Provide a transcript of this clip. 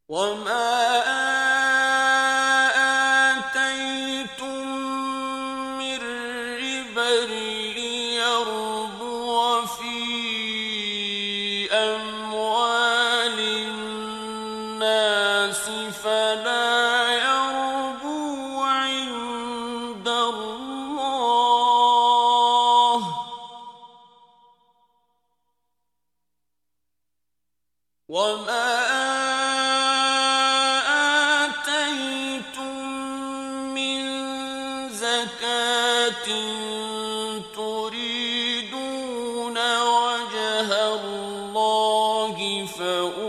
وما آتيتم من ربا ليربو في أموال الناس فلا يربو عند الله، وما تريدون وجه الله